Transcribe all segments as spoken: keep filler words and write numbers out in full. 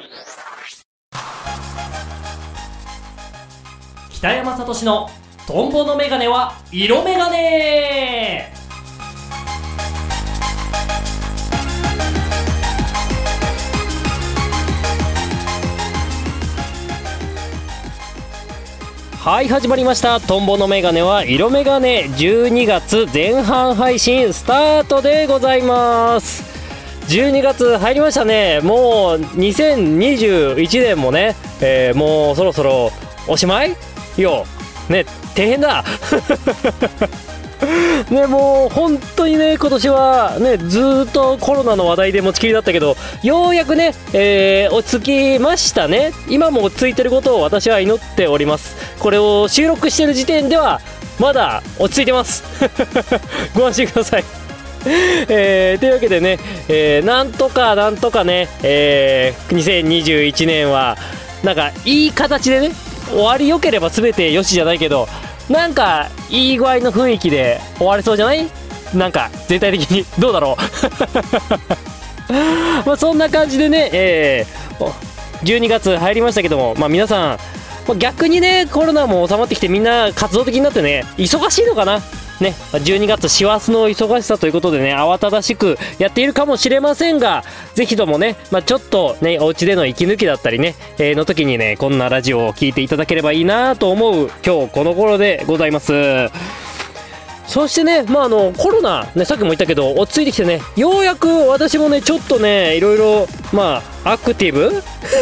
北山聡のトンボのメガネは色メガネ。はい、始まりました。トンボのメガネは色メガネ。じゅうにがつぜん半配信スタートでございます。じゅうにがつ入りましたね。もうにせんにじゅういちねんもね、えー、もうそろそろおしまいよね。大変だね、もう本当にね、今年はね、ずーっとコロナの話題で持ちきりだったけど、ようやくね、えー、落ち着きましたね。今も落ち着いてることを私は祈っております。これを収録してる時点ではまだ落ち着いてますご安心くださいえー、というわけでね、えー、なんとかなんとかね、えー、にせんにじゅういちねんはなんかいい形でね、終わり良ければ全てよしじゃないけど、なんかいい具合の雰囲気で終われそうじゃない？なんか全体的にどうだろうまあそんな感じでね、えー、じゅうにがつ入りましたけども、まあ皆さん逆にね、コロナも収まってきてみんな活動的になってね、忙しいのかなね。じゅうにがつ師走の忙しさということでね、慌ただしくやっているかもしれませんが、ぜひともね、まあ、ちょっとね、お家での息抜きだったりね、えー、の時にね、こんなラジオを聞いていただければいいなと思う今日この頃でございます。そしてね、まああのコロナね、さっきも言ったけど落ち着いてきてね、ようやく私もね、ちょっとね、いろいろまあアクティブ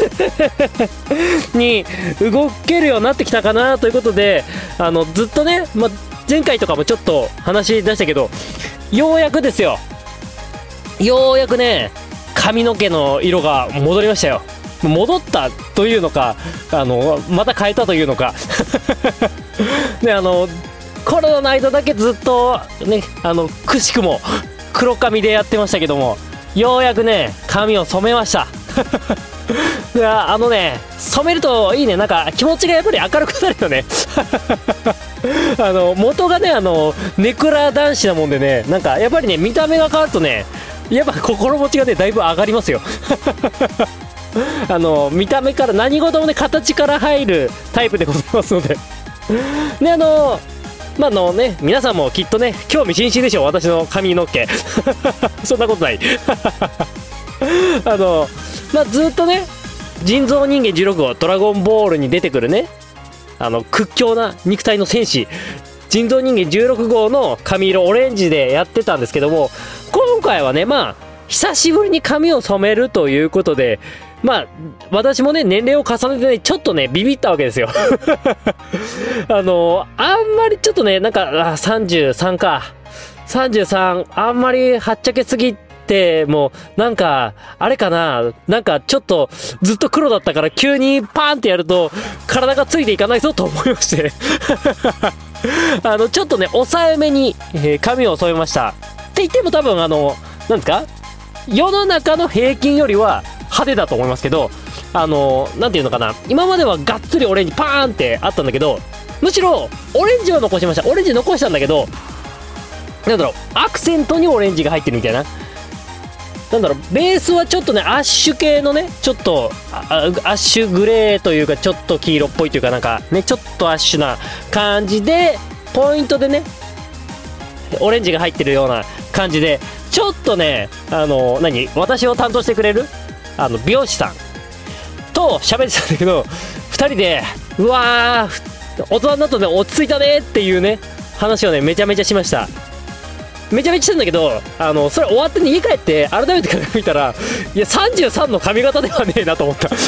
に動けるようになってきたかなということで、あのずっとね、まあ、前回とかもちょっと話し出したけど、ようやくですよ、ようやくね、髪の毛の色が戻りましたよ。戻ったというのか、あのまた変えたというのかね、あのコロナの間だけずっとね、あのくしくも黒髪でやってましたけども、ようやくね、髪を染めましたいや、あのね、染めるといいね。なんか気持ちがやっぱり明るくなるよねあの元がね、あのネクラ男子なもんでね、なんかやっぱりね、見た目が変わるとね、やっぱ心持ちがね、だいぶ上がりますよあの見た目から何事もね、形から入るタイプでございますのでね、あのまあのね、皆さんもきっとね、興味津々でしょう、私の髪の毛そんなことないあのまあずっとね、人造人間じゅうろく号ドラゴンボールに出てくるね、あの屈強な肉体の戦士人造人間じゅうろく号の髪色オレンジでやってたんですけども、今回はね、まあ久しぶりに髪を染めるということで、まあ私もね、年齢を重ねてね、ちょっとねビビったわけですよあのあんまりちょっとね、なんかあさんじゅうさんかさんじゅうさん、あんまりはっちゃけすぎて、もうなんかあれかな、なんかちょっとずっと黒だったから急にパーンってやると体がついていかないぞと思いましてあのちょっとね、抑えめに、えー、髪を染めました。って言っても多分あのなんですか、世の中の平均よりは派手だと思いますけど、あのなんていうのかな、今まではがっつりオレンジパーンってあったんだけど、むしろオレンジを残しました。オレンジ残したんだけど、なんだろう、アクセントにオレンジが入ってるみたいな、なんだろう、ベースはちょっとね、アッシュ系のね、ちょっとアッシュグレーというか、ちょっと黄色っぽいというか、なんかね、ちょっとアッシュな感じで、ポイントでね、オレンジが入ってるような感じで、ちょっとね、あの何、私を担当してくれるあの美容師さんと喋ってたんだけど、ふたりでうわー、大人になったね、落ち着いたねっていうね、話をね、めちゃめちゃしました。めちゃめちゃしたんだけど、あのそれ終わって家帰って改めて鏡見たら、いやさんじゅうさんの髪型ではねえなと思った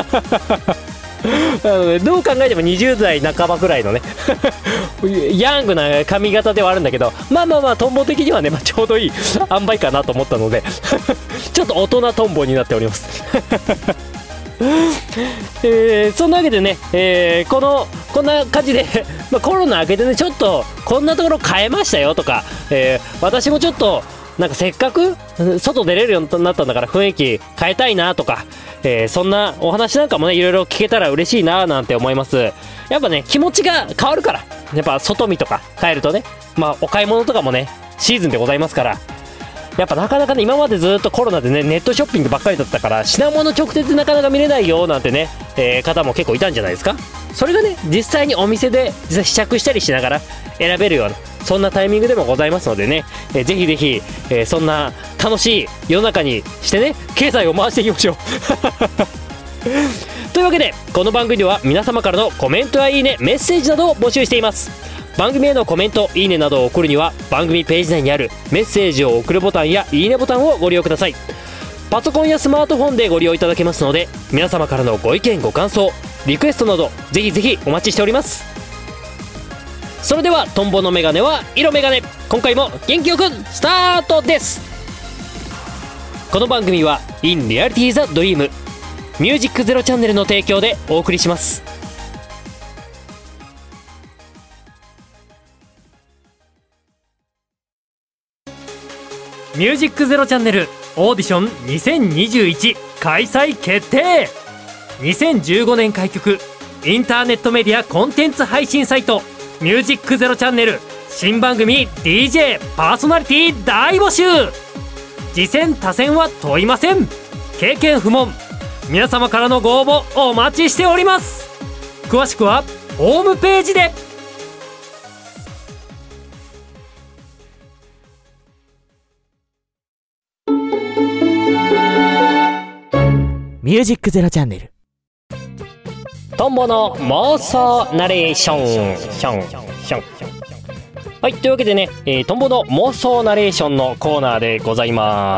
あの、ね、どう考えてもにじゅう代半ばくらいのねヤングな髪型ではあるんだけど、まあまあまあトンボ的にはね、まあ、ちょうどいい塩梅かなと思ったのでちょっと大人トンボになっておりますえー、そんなわけでね、えー、このこんな感じでまあコロナ明けてね、ちょっとこんなところ変えましたよとか、えー、私もちょっとなんかせっかく外出れるようになったんだから雰囲気変えたいなとか、えー、そんなお話なんかもね、いろいろ聞けたら嬉しいななんて思います。やっぱね、気持ちが変わるから、やっぱ外見とか変えるとね、まあお買い物とかもね、シーズンでございますから、 やっぱなかなかね、今までずっとコロナでね、ネットショッピングばっかりだったから、品物直接なかなか見れないよなんてね、えー、方も結構いたんじゃないですか。それがね、実際にお店で実際試着したりしながら選べるような、そんなタイミングでもございますのでね、えー、ぜひぜひ、えー、そんな楽しい世の中にしてね、経済を回していきましょうというわけで、この番組では皆様からのコメントやいいね、メッセージなどを募集しています。番組へのコメント、いいねなどを送るには番組ページ内にあるメッセージを送るボタンやいいねボタンをご利用ください。パソコンやスマートフォンでご利用いただけますので、皆様からのご意見ご感想、リクエストなどぜひぜひお待ちしております。それでは、トンボのメガネは色メガネ、今回も元気よくスタートです。この番組は In Reality the Dream ミュージックゼロチャンネルの提供でお送りします。ミュージックゼロチャンネルオーディションにせんにじゅういち開催決定。にせんじゅうごねん開局、インターネットメディアコンテンツ配信サイトミュージックゼロチャンネル新番組 ディージェー パーソナリティ大募集。次戦他戦は問いません。経験不問。皆様からのご応募お待ちしております。詳しくはホームページで。 ミュージックゼロチャンネルトンボの妄想ナレーションションション。はい、というわけでね、えー、トンボの妄想ナレーションのコーナーでございます。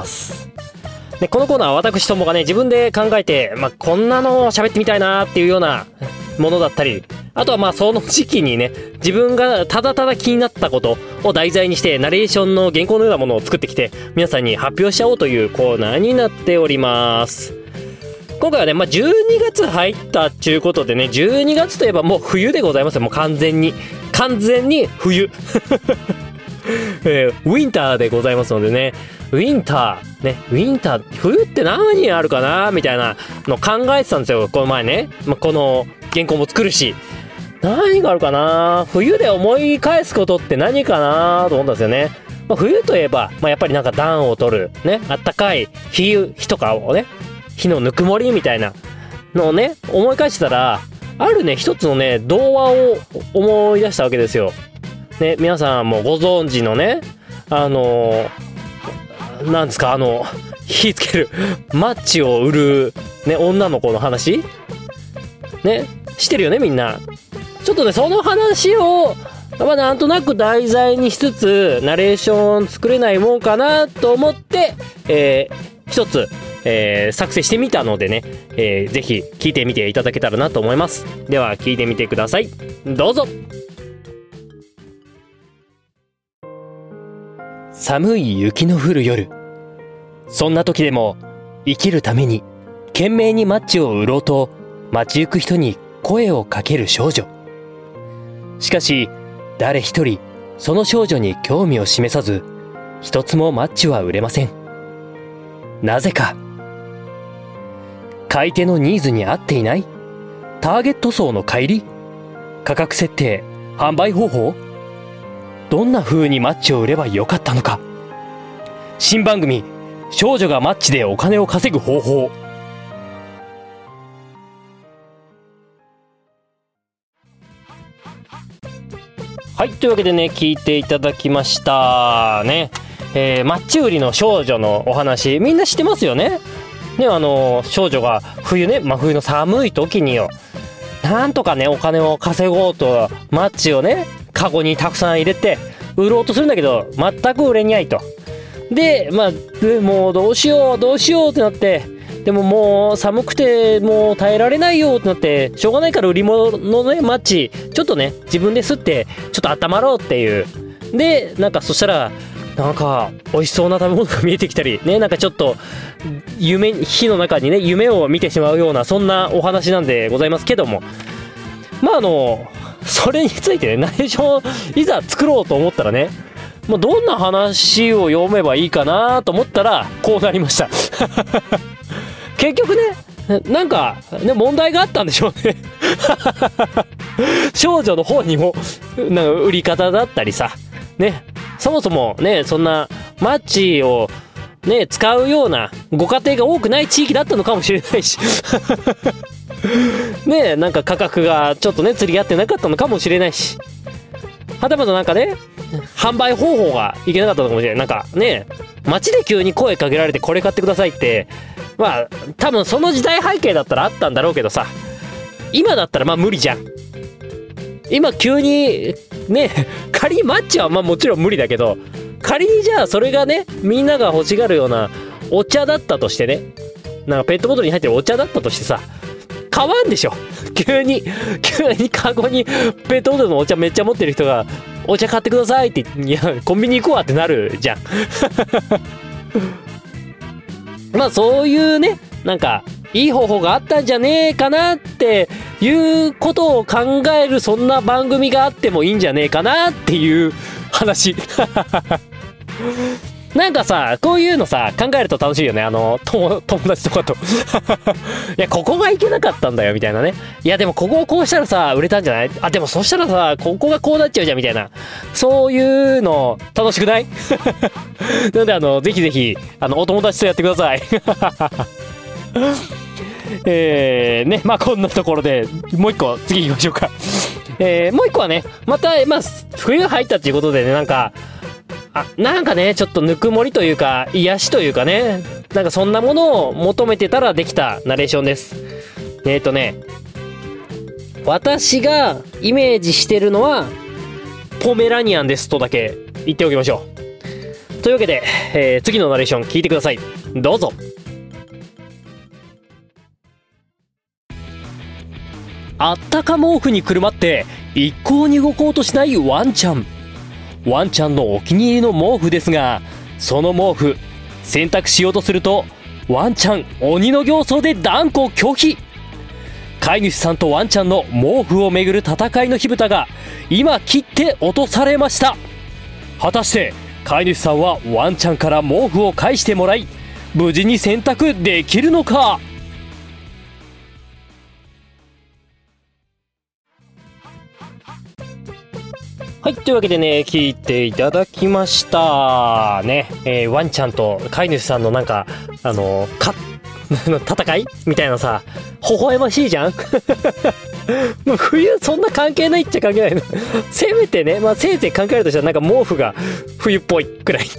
で、このコーナーは私トンボがね、自分で考えて、まあ、こんなのを喋ってみたいなっていうようなものだったり、あとはまあその時期にね、自分がただただ気になったことを題材にしてナレーションの原稿のようなものを作ってきて皆さんに発表しちゃおうというコーナーになっております。今回はね、まあ、じゅうにがつ入ったっていうことでね、じゅうにがつといえばもう冬でございますよ。もう完全に完全に冬、えー、ウィンターでございますのでね、ウィンターね、ウィンター冬って何あるかなみたいなの考えてたんですよ、この前ね。まあ、この原稿も作るし、何があるかな、冬で思い返すことって何かなと思ったんですよね。まあ、冬といえば、まあ、やっぱりなんか暖を取るね、あったかい日日とかをね、火のぬくもりみたいなのをね、思い返したら、あるね、一つのね、童話を思い出したわけですよ。ね、皆さんもご存知のね、あのー、なんですか、あの、火つける、マッチを売る、ね、女の子の話ね、知ってるよね、みんな。ちょっとね、その話を、まあ、なんとなく題材にしつつ、ナレーション作れないもんかなと思って、えー、一つ、えー、作成してみたのでね、えー、ぜひ聞いてみていただけたらなと思います。では聞いてみてください。どうぞ。寒い雪の降る夜、そんな時でも生きるために懸命にマッチを売ろうと街行く人に声をかける少女。しかし誰一人その少女に興味を示さず、一つもマッチは売れません。なぜか。買い手のニーズに合っていない？ターゲット層の乖離？価格設定？販売方法？どんな風にマッチを売ればよかったのか。新番組、少女がマッチでお金を稼ぐ方法。はい、というわけでね、聞いていただきましたね。えー、マッチ売りの少女のお話、みんな知ってますよね。ね、あの少女が冬ね、真冬の寒い時によ、なんとかねお金を稼ごうとマッチをねカゴにたくさん入れて売ろうとするんだけど、全く売れにゃいと。でまあでもうどうしようどうしようってなって、でももう寒くてもう耐えられないよってなって、しょうがないから売り物のねマッチちょっとね自分で吸ってちょっと温まろうっていう。でなんかそしたらなんか美味しそうな食べ物が見えてきたりね、なんかちょっと夢、火の中にね夢を見てしまうような、そんなお話なんでございますけども、まああのそれについてねナレーションいざ作ろうと思ったらね、もうどんな話を読めばいいかなと思ったらこうなりました結局ね、なんかね問題があったんでしょうね少女の方にもなんか売り方だったりさね、そもそもねそんなマッチをね使うようなご家庭が多くない地域だったのかもしれないしねえなんか価格がちょっとね釣り合ってなかったのかもしれないし、はたまたなんかね販売方法がいけなかったのかもしれない。なんかね街で急に声かけられてこれ買ってくださいって、まあ多分その時代背景だったらあったんだろうけどさ、今だったらまあ無理じゃん。今急にね仮にマッチはまあもちろん無理だけど、仮にじゃあそれがねみんなが欲しがるようなお茶だったとしてね、なんかペットボトルに入ってるお茶だったとしてさ、買わんでしょ。急に急にカゴにペットボトルのお茶めっちゃ持ってる人がお茶買ってくださいって言って、いやコンビニ行こうわってなるじゃんまあそういうねなんかいい方法があったんじゃねえかなっていうことを考える、そんな番組があってもいいんじゃねえかなっていう話なんかさこういうのさ考えると楽しいよね。あの友達とかといやここがいけなかったんだよみたいなね、いやでもここをこうしたらさ売れたんじゃない、あでもそしたらさここがこうなっちゃうじゃんみたいな、そういうの楽しくないなのであのぜひぜひあのお友達とやってくださいえーねまあこんなところでもう一個次行きましょうかえー、もう一個はねまたまあ冬入ったっていうことでね、なんかあなんかねちょっとぬくもりというか癒しというかね、なんかそんなものを求めてたらできたナレーションです。えーとね私がイメージしてるのはポメラニアンですとだけ言っておきましょう。というわけで、えー、次のナレーション聞いてください。どうぞ。あったか毛布にくるまって一向に動こうとしないワンちゃん。ワンちゃんのお気に入りの毛布ですが、その毛布洗濯しようとするとワンちゃん鬼の形相で断固拒否。飼い主さんとワンちゃんの毛布をめぐる戦いの火蓋が今切って落とされました。果たして飼い主さんはワンちゃんから毛布を返してもらい無事に洗濯できるのか。はい、というわけでね聞いていただきましたね、えー、ワンちゃんと飼い主さんのなんかあのー、か戦いみたいなさ、微笑ましいじゃんもう冬そんな関係ないっちゃ関係ないのせめてね、まあせいぜい考えるとしたらなんか毛布が冬っぽいくらい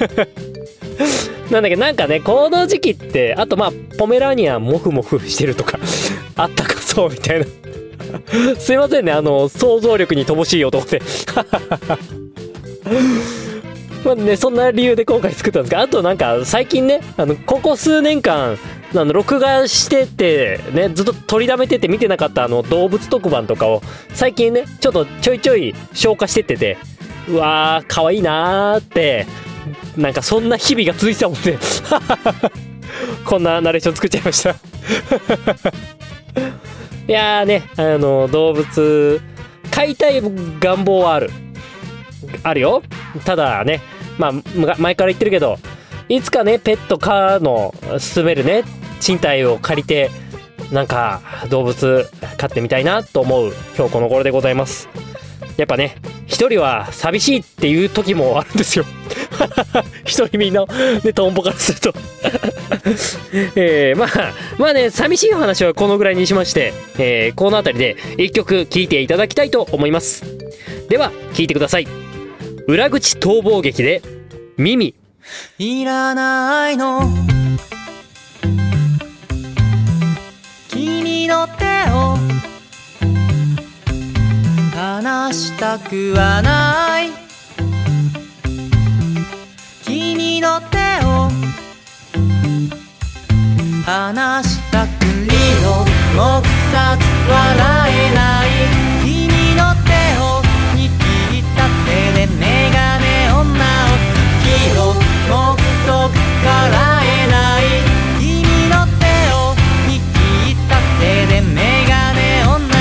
なんだけどなんかねこの時期ってあとまあポメラニアンモフモフしてるとかあったかそうみたいなすいませんねあの想像力に乏しい男でまあねそんな理由で今回作ったんですが、あとなんか最近ねあのここ数年間あの録画しててねずっと取りだめてて見てなかったあの動物特番とかを最近ねちょっとちょいちょい消化してってて、うわー可愛いなーってなんかそんな日々が続いてたもんでこんなナレーション作っちゃいましたいやーねあの動物飼いたい願望はあるあるよ。ただねまあ前から言ってるけどいつかねペット可の住めるね賃貸を借りてなんか動物飼ってみたいなと思う今日この頃でございます。やっぱね一人は寂しいっていう時もあるんですよ一人みんなねトンボからするとえー、まあまあね寂しい話はこのぐらいにしまして、えー、この辺りで一曲聴いていただきたいと思います。では聴いてください。裏口逃亡劇で耳。 いらないの君の手を離したくはない、君の手を離したくりの黙殺笑えない、君の手を握った手でメガネ女を好きの目測からえない、君の手を握った手でメガネ女を好き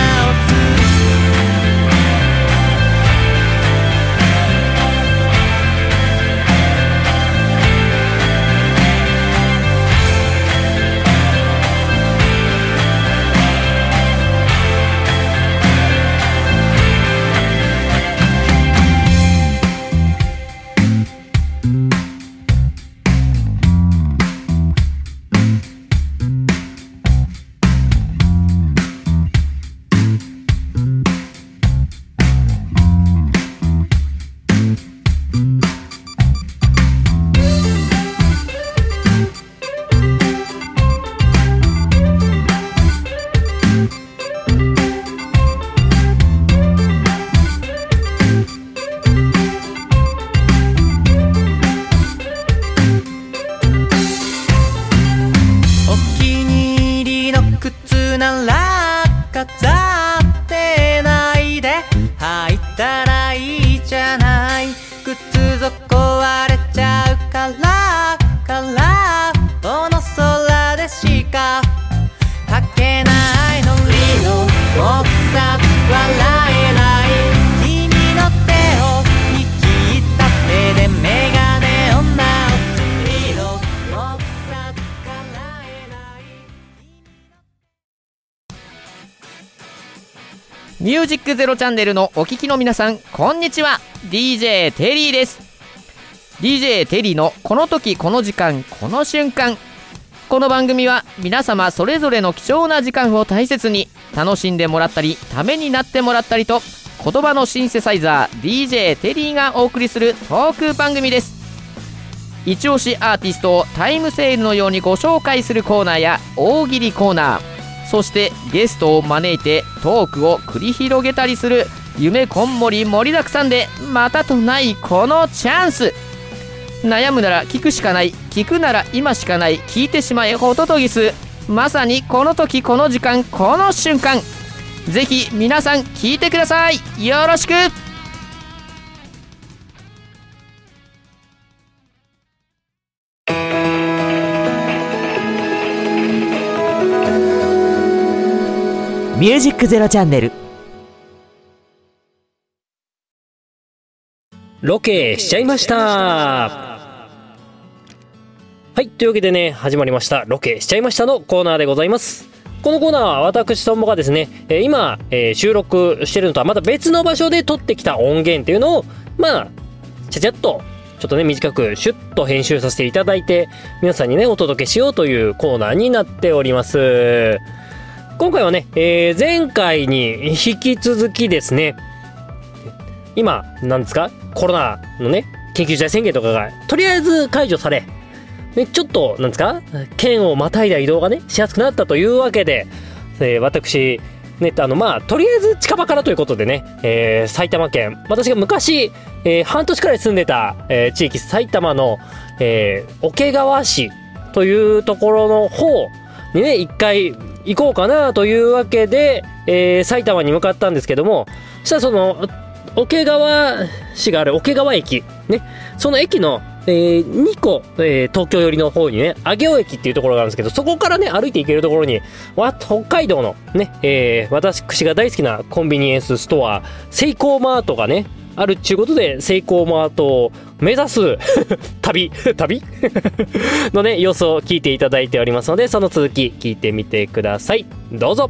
くなら飾ってないで履いたらいいじゃない。靴底割れちゃうからからこの空でしか履けないのりの僕さ笑えない君の手を握った手でメガネを直すりの僕さ笑えない。 ミュージックゼロチャンネルのお聞きの皆さん、こんにちは。 ディージェー テリーです。 ディージェー テリーのこの時この時間この瞬間。この番組は皆様それぞれの貴重な時間を大切に楽しんでもらったりためになってもらったりと、言葉のシンセサイザー ディージェー テリーがお送りするトーク番組です。一押しアーティストをタイムセールのようにご紹介するコーナーや大喜利コーナー、そしてゲストを招いてトークを繰り広げたりする夢こんもり盛りだくさんでまたとないこのチャンス。悩むなら聞くしかない、聞くなら今しかない、聞いてしまえホトトギス。まさにこの時この時間この瞬間、ぜひ皆さん聞いてください。よろしく。 ミュージックゼロチャンネル。 ロケしちゃいました。はい、というわけでね、始まりましたロケしちゃいましたのコーナーでございます。このコーナーは私ともがですね、えー、今、えー、収録してるのとはまた別の場所で撮ってきた音源っていうのをまあちゃちゃっとちょっとね短くシュッと編集させていただいて皆さんにねお届けしようというコーナーになっております。今回はね、えー、前回に引き続きですね、今なんですか、コロナのね緊急事態宣言とかがとりあえず解除され、ね、ちょっとなんですか県をまたいだ移動がねしやすくなったというわけで、えー、私ねあのまあとりあえず近場からということでね、えー、埼玉県、私が昔、えー、半年くらい住んでた、えー、地域埼玉の、えー、桶川市というところの方にね一回行こうかなというわけで、えー、埼玉に向かったんですけども、そしたらその桶川市がある桶川駅ね、その駅の、えー、にこ、えー、東京寄りの方にね上尾駅っていうところがあるんですけど、そこからね歩いて行けるところにわ北海道のね、えー、私が大好きなコンビニエンスストアセイコーマートがねあるっちゅうことで、セイコーマートを目指す旅旅のね様子を聞いていただいておりますので、その続き聞いてみてください。どうぞ。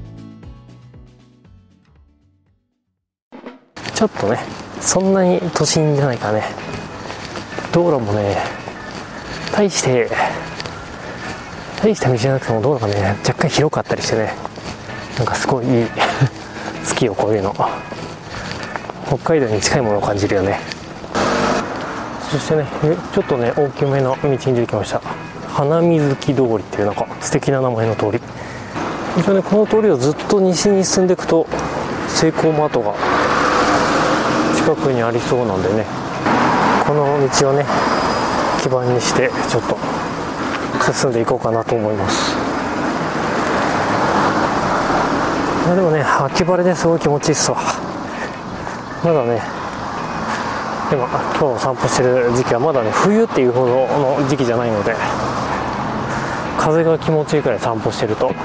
ちょっとねそんなに都心じゃないからね、道路もね大して大した道じゃなくても道路がね若干広かったりしてね、なんかすごいいい好きよこういうの。北海道に近いものを感じるよね。そしてねちょっとね大きめの道に出てきました。花水木通りっていうなんか素敵な名前の通り。一応ねこの通りをずっと西に進んでいくとセイコーマートが近くにありそうなんでね、この道をね基盤にしてちょっと進んでいこうかなと思います。いやでもね秋晴れですごい気持ちいいっすわ。まだね今今日散歩してる時期はまだね冬っていうほどの時期じゃないので、風が気持ちいいくらい散歩してると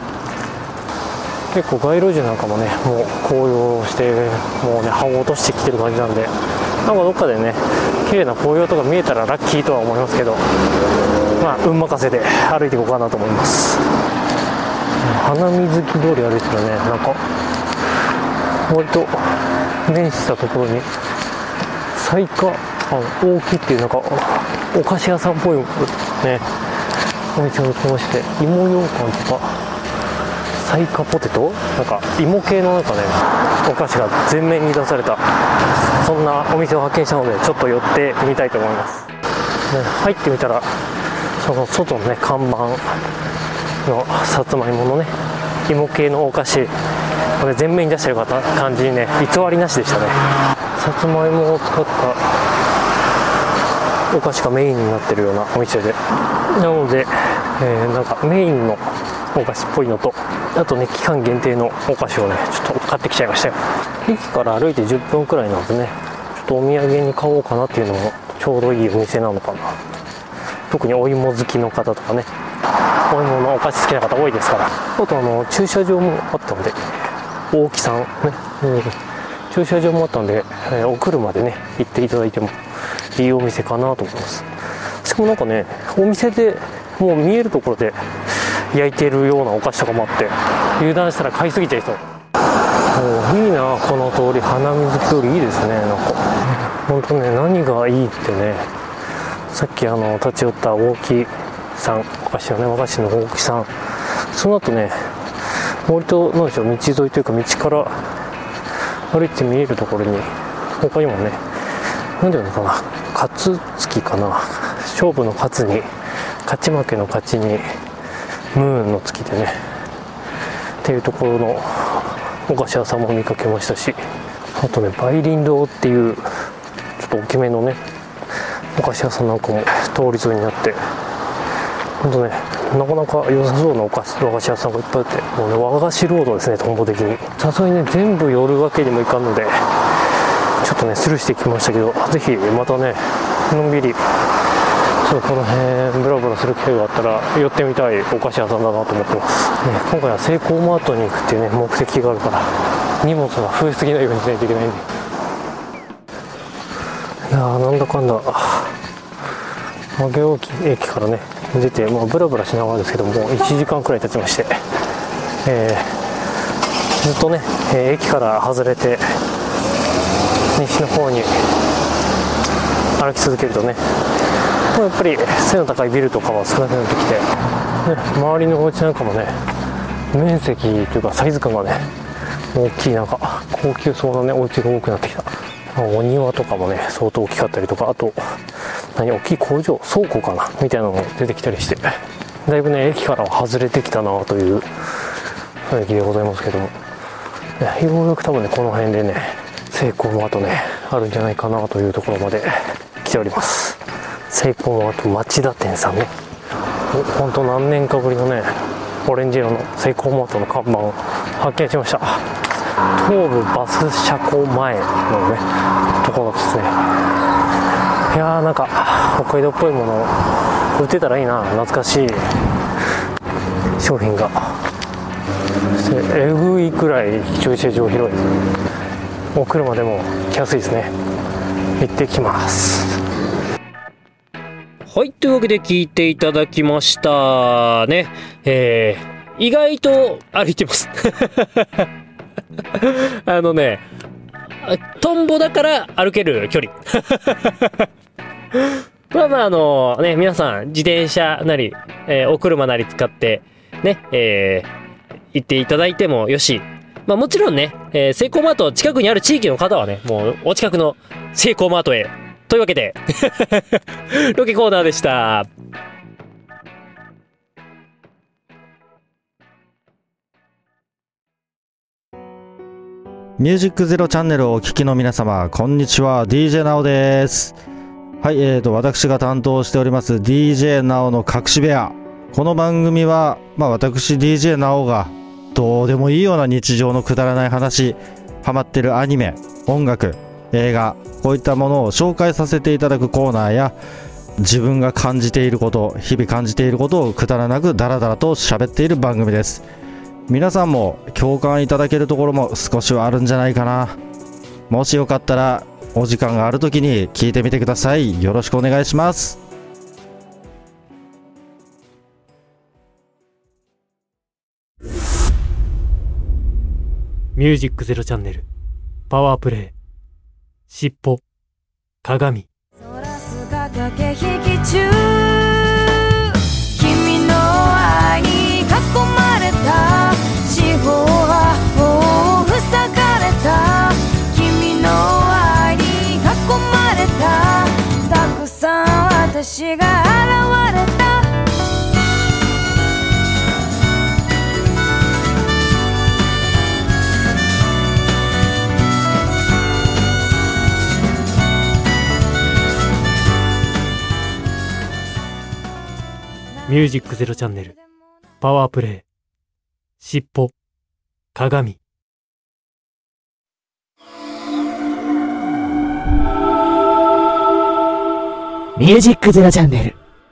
結構街路樹なんかもねもう紅葉してもうね葉を落としてきてる感じなんで、なんかどっかでね綺麗な紅葉とか見えたらラッキーとは思いますけど、まあ運任せで歩いていこうかなと思います。花水木通り歩いてるね、なんか割と面したところに彩花あ大木っていうなんかお菓子屋さんっぽいねお店を見つけまして、芋ようかんとか彩花ポテトなんか芋系のなんかねお菓子が全面に出されたそんなお店を発見したので、ちょっと寄ってみたいと思います、ね、入ってみたらその外のね看板のさつまいものね芋系のお菓子これ全面に出してる方感じにね偽りなしでしたね。さつまいもを使ったお菓子がメインになってるようなお店で、なので、えー、なんかメインのお菓子っぽいのと、あとね期間限定のお菓子をねちょっと買ってきちゃいましたよ。駅から歩いてじゅっぷんくらいなんでね、ちょっとお土産に買おうかなっていうのもちょうどいいお店なのかな。特にお芋好きの方とかね、お芋のお菓子好きな方多いですから。あとあの駐車場もあったんで、大木さんね、うん、駐車場もあったんで、えー、お車でね行っていただいてもいいお店かなと思います。しかもなんかね、お店でもう見えるところで焼いてるようなお菓子とかもあって、油断したら買いすぎちゃいそう。もういいな、この通り、花水通りいいですね。なんか本当ね、何がいいってね、さっきあの立ち寄った大木さん、お菓子のね、和菓子の大木さん、その後ね、割となんでしょう、道沿いというか道から歩いて見えるところに他にもね、なんていうのかな、勝つ月かな、勝負の勝つに勝ち負けの勝ちにムーンの月でねっていうところのお菓子屋さんも見かけましたし、あとね梅林堂っていうちょっと大きめのねお菓子屋さんなんかも通り沿いにあって、ほんとねなかなか良さそうなお菓子和菓子屋さんがいっぱいあって、もうね和菓子ロードですね、トンボ的に。さすがにね全部寄るわけにもいかんのでちょっとねスルーしてきましたけど、ぜひまたねのんびりちょっとこの辺ブラブラする機会があったら寄ってみたいお菓子屋さんだなと思ってます、ね、今回はセイコーマートに行くっていうね目的があるから、荷物が増えすぎないようにしないといけないんで、いやーなんだかんだ上尾駅からね出て、まあ、ブラブラしながらですけどもいちじかんくらい経ちまして、えー、ずっとね、えー、駅から外れて西の方に歩き続けるとね、やっぱり背の高いビルとかは少なくなってきて、ね、周りのお家なんかもね面積というかサイズ感がね大きい、なんか高級そうなねお家が多くなってきた。お庭とかもね相当大きかったりとか、あと何大きい工場倉庫かなみたいなのも出てきたりして、だいぶね駅からは外れてきたなという雰囲気でございますけども、ようやく多分ねこの辺でねセイコーマートねあるんじゃないかなというところまで来ております。セイコーマート町田店さんね、ほんと何年かぶりのねオレンジ色のセイコーマートの看板を発見しました。東武バス車庫前のねところですね。いやーなんか北海道っぽいもの売ってたらいいな、懐かしい商品が。そしてえぐいくらい駐車場広い、お車でも来やすいですね。行ってきます。はい、というわけで聞いていただきましたね。えー、意外と歩いてますあのねトンボだから歩ける距離まあまああのね、皆さん自転車なり、えー、お車なり使ってね、えー、行っていただいてもよし、まあもちろんね、えー、セイコーマート近くにある地域の方はね、もうお近くのセイコーマートへというわけでロケコーナーでした。 ミュージックゼロチャンネルをお聞きの皆様、こんにちは。 ディージェー なおです。はい、えーと私が担当しております ディージェー なおの隠し部屋。この番組はまあ私 ディージェー なおがどうでもいいような日常のくだらない話、ハマってるアニメ、音楽、映画、こういったものを紹介させていただくコーナーや、自分が感じていること、日々感じていることをくだらなくダラダラと喋っている番組です。皆さんも共感いただけるところも少しはあるんじゃないかな。もしよかったらお時間があるときに聞いてみてください。よろしくお願いします。 ミュージックゼロチャンネルパワープレイ、尻尾、鏡。 空すが駆け引き中、君の愛に囲まれた四方八方塞がれた、君の愛に囲まれた、たくさん私が現れた。 ミュージックゼロチャンネルパワープレイ、 尻尾、鏡。 ミュージックゼロチャンネル。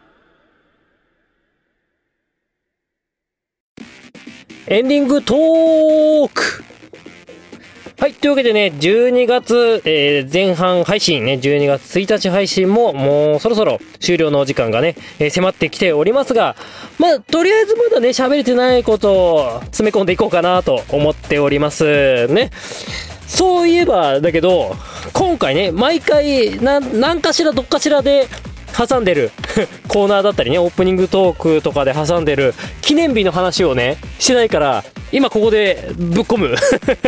エンディングトーク。はい、というわけでね、じゅうにがつ、えー、前半配信ね、じゅうにがつついたち配信ももうそろそろ終了のお時間がね、えー、迫ってきておりますが、まあ、とりあえずまだね、喋れてないことを詰め込んでいこうかなと思っておりますね。そういえばだけど、今回ね、毎回な何かしらどっかしらで挟んでるコーナーだったりね、オープニングトークとかで挟んでる記念日の話をねしてないから、今ここでぶっ込む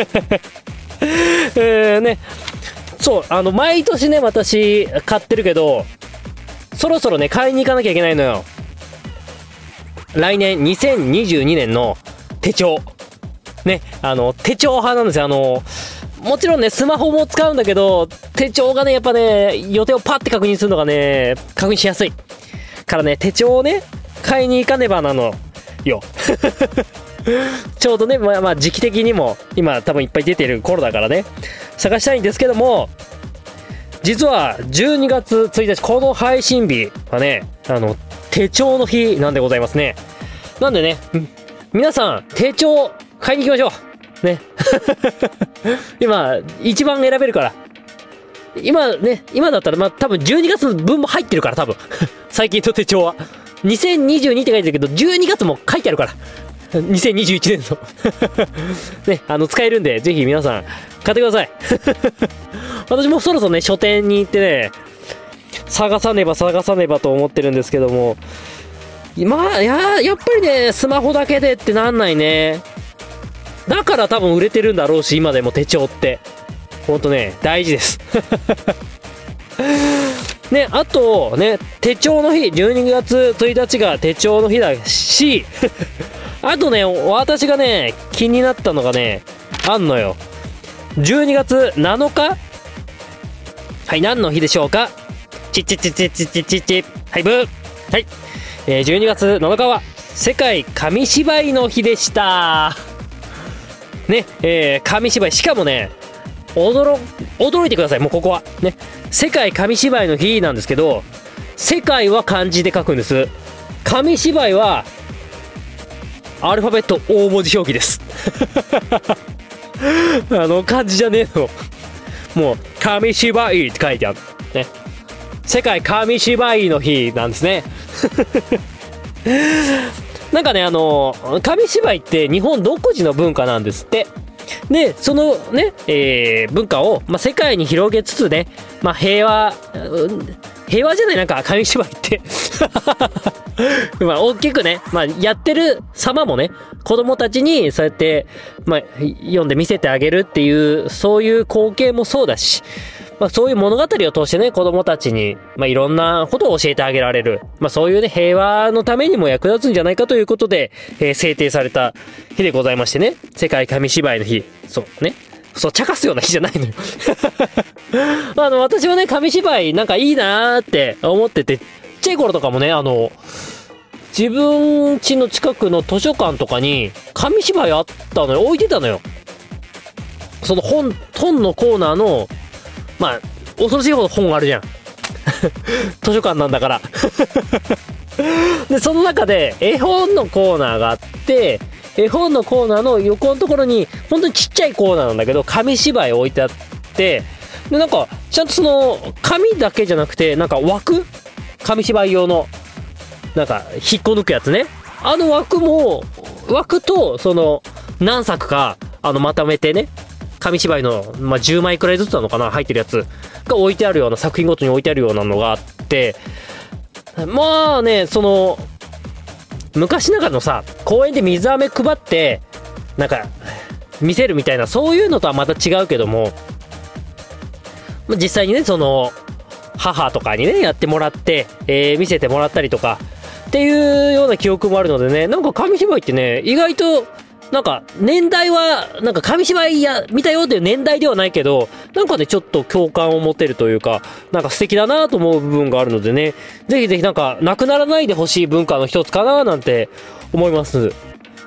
えーね、そう、あの毎年ね私買ってるけど、そろそろね買いに行かなきゃいけないのよ。来年にせんにじゅうにねんの手帳ね、あの手帳派なんですよ。あのもちろんねスマホも使うんだけど、手帳がねやっぱね予定をパッて確認するのがね確認しやすいからね、手帳をね買いに行かねばなのよちょうどね、まあまあ時期的にも今多分いっぱい出てる頃だからね探したいんですけども、実はじゅうにがつついたち、この配信日はねあの手帳の日なんでございますね。なんでね、皆さん手帳買いに行きましょうね今一番選べるから、今ね今だったらまあ多分じゅうにがつ分も入ってるから、多分最近の手帳はにせんにじゅうにって書いてるけどじゅうにがつも書いてあるからにせんにじゅういちねんのね、あの使えるんでぜひ皆さん買ってください私もそろそろね書店に行ってね探さねば探さねばと思ってるんですけども、まあややっぱりねスマホだけでってなんないね。だから多分売れてるんだろうし、今でも手帳ってほんとね大事ですね、あとね手帳の日、じゅうにがつついたちが手帳の日だしあとね私がね気になったのがねあんのよ。じゅうにがつなのか、はい、何の日でしょうか。チッチッチッチッチッチッチッチッ、はいブー、はい、えー、じゅうにがつなのかは世界紙芝居の日でしたね。えー、紙芝居、しかもね驚驚いてください。もうここはね世界紙芝居の日なんですけど、世界は漢字で書くんです。紙芝居はアルファベット大文字表記ですあの漢字じゃねえの、もう紙芝居って書いてあるね。世界紙芝居の日なんですねなんかねあの紙芝居って日本独自の文化なんですって。でそのね、えー、文化を、まあ、世界に広げつつね、まあ、平和、うん、平和じゃない、なんか紙芝居ってまあ大きくね、まあ、やってる様もね子供たちにそうやって、まあ、読んで見せてあげるっていうそういう光景もそうだし、まあ、そういう物語を通してね子供たちに、まあ、いろんなことを教えてあげられる、まあ、そういうね平和のためにも役立つんじゃないかということで、えー、制定された日でございましてね、世界紙芝居の日。そうね、そう茶化すような日じゃないのよあの私はね紙芝居なんかいいなーって思ってて、ちっちゃい頃とかもねあの自分家の近くの図書館とかに紙芝居あったのよ、置いてたのよ。その本本のコーナーの、まあ恐ろしいほど本あるじゃん図書館なんだからでその中で絵本のコーナーがあって、絵本のコーナーの横のところに本当にちっちゃいコーナーなんだけど紙芝居置いてあって、でなんかちゃんとその紙だけじゃなくてなんか枠、紙芝居用のなんか引っこ抜くやつね、あの枠も枠とその何作かあのまとめてね、紙芝居の、まあ、じゅうまいくらいずつなのかな入ってるやつが置いてあるような、作品ごとに置いてあるようなのがあって、まあねその昔ながらのさ公園で水飴配ってなんか見せるみたいなそういうのとはまた違うけども、実際にねその母とかにねやってもらって、えー、見せてもらったりとかっていうような記憶もあるのでね、なんか紙芝居ってね意外となんか年代はなんか紙芝居や見たよっていう年代ではないけど、なんかねちょっと共感を持てるというか、なんか素敵だなと思う部分があるのでね、ぜひぜひなんかなくならないでほしい文化の一つかななんて思います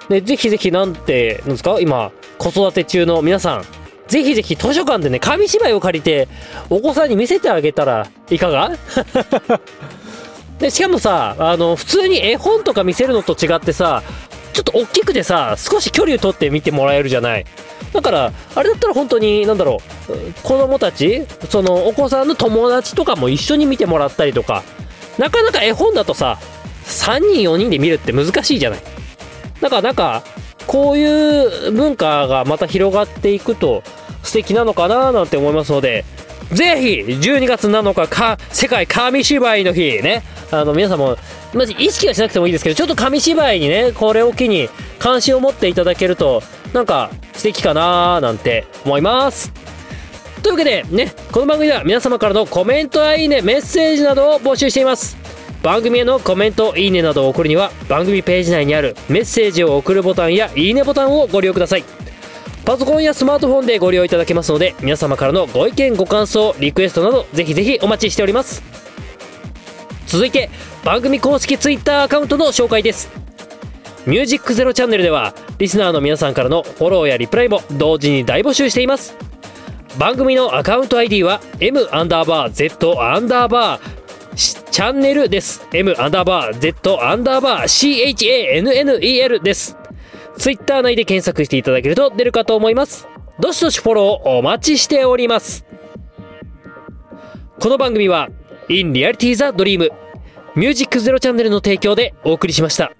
でぜひぜひなんてなんですか、今子育て中の皆さん、ぜひぜひ図書館でね紙芝居を借りてお子さんに見せてあげたらいかがでしかもさ、あの普通に絵本とか見せるのと違ってさ、ちょっと大きくてさ、少し距離を取って見てもらえるじゃない。だからあれだったら本当になんだろう、子供たち、そのお子さんの友達とかも一緒に見てもらったりとか、なかなか絵本だとささんにんよにんで見るって難しいじゃない。だからなんかこういう文化がまた広がっていくと素敵なのかななんて思いますので、ぜひじゅうにがつなのかか世界紙芝居の日ね、あの皆さんもマジ意識はしなくてもいいですけど、ちょっと紙芝居にねこれを機に関心を持っていただけるとなんか素敵かななんて思います。というわけでね、この番組では皆様からのコメントやいいね、メッセージなどを募集しています。番組へのコメント、いいねなどを送るには番組ページ内にあるメッセージを送るボタンやいいねボタンをご利用ください。パソコンやスマートフォンでご利用いただけますので、皆様からのご意見ご感想リクエストなどぜひぜひお待ちしております。続いて番組公式ツイッターアカウントの紹介です。ミュージックゼロチャンネルではリスナーの皆さんからのフォローやリプライも同時に大募集しています。番組のアカウント アイディー は M アンダーバー Z アンダーバーチャンネルです。 M アンダーバー Z アンダーバー シーエイチエーエヌエヌイーエル です。ツイッター内で検索していただけると出るかと思います。どしどしフォローお待ちしております。この番組は In Reality the Dream ミュージックゼロチャンネルの提供でお送りしました。